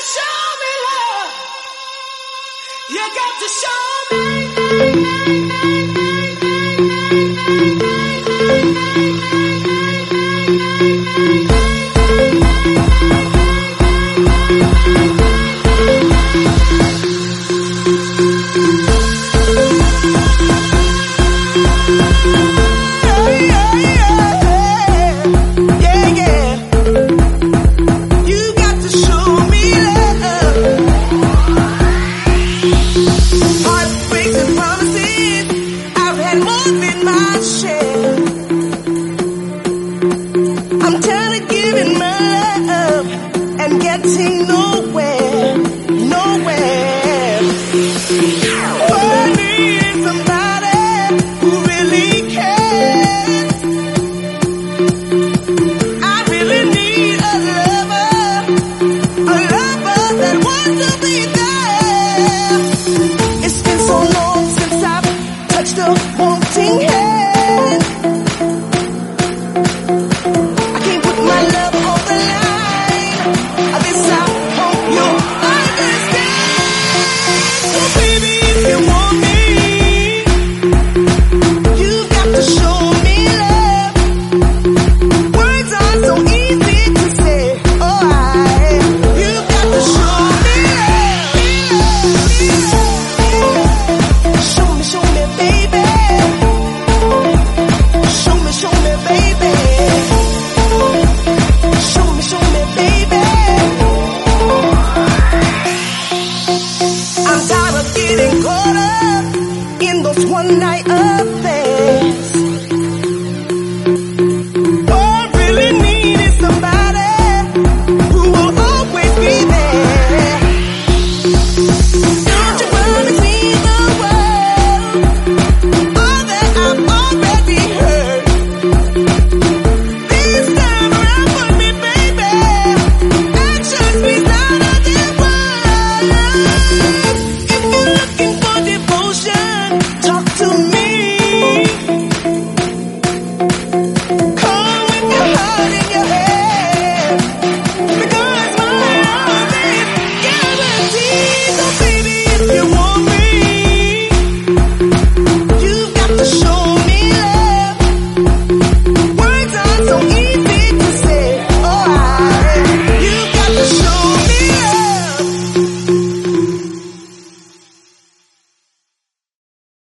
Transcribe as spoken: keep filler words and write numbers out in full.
show me love. You got to show me. Getting nowhere, nowhere. Oh, I need somebody who really cares. I really need a lover, a lover that wants to be there. It's been so long since I've touched a wanting hand. I can't put my love on the line. This I hope you understand. So baby, if you want me, you've got to show me love. Words are so easy to say. Oh, I, you've got to show me love. Show me, show me, baby. Show me, show me, baby. Show me, show me, baby. I'm tired of getting caught up in those one night affairs.